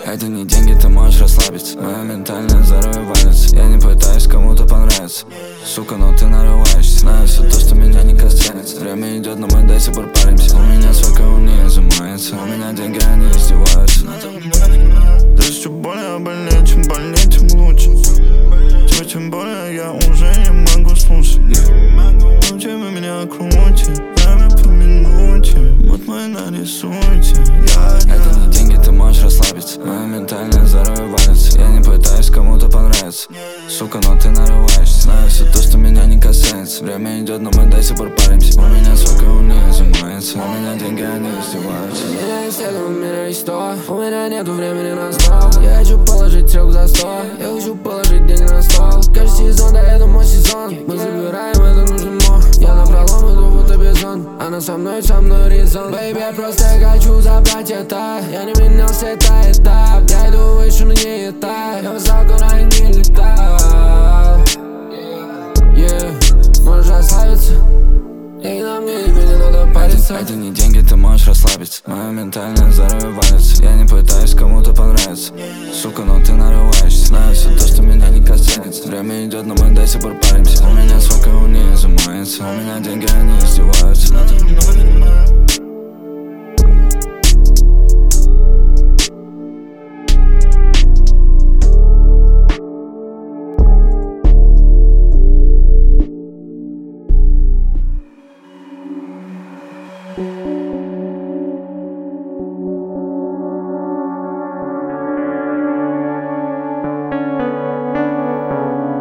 Это не деньги, ты можешь расслабиться. Мое ментальное здоровье валится. Я не пытаюсь кому-то понравиться. Сука, но ты нарываешься. Знаю все то, что меня не касается. Время идет, но мы до сих пор паримся. У меня свой он не изымается. У меня деньги, они издеваются. Здесь все более больнее, чем больнее, тем лучше. Тем более я уже не могу слушать. Вы меня крутите, время по минуте. Вот мы нарисуете. Это не деньги, ты можешь расслабиться. Мое ментальное здоровье валится. Я не пытаюсь кому-то понравиться. Сука, но ты нарываешься. Знаю все то, что меня не касается. Время идет, но мы до сих пор паримся. У меня свой он не изымается. У меня деньги, они издеваются. У меня есть это, у меня есть то. У меня нету времени на снова. Я хочу положить трёх за 100. Я хочу положить деньги на стол. Каждый сезон, да это мой сезон. Мы забираем, это нужен мох. Я напролом иду, будто бизон. Она со мной резон. Бэйби, я просто хочу забрать это. Я не менялся, это этап. Я иду выше, но не это. Я высоко, но я не летал. Можешь расслабиться. И на мне тебе не надо париться. Это не деньги, ты можешь расслабиться. Мое ментальное здоровье валится. Я не пытаюсь кому-то понравиться. Сука, но ты нарываешься. Знаю все то, что меня не касается. Время идет, но мы до сих пор паримся. У меня свой он не изымается. У меня деньги, они издеваются.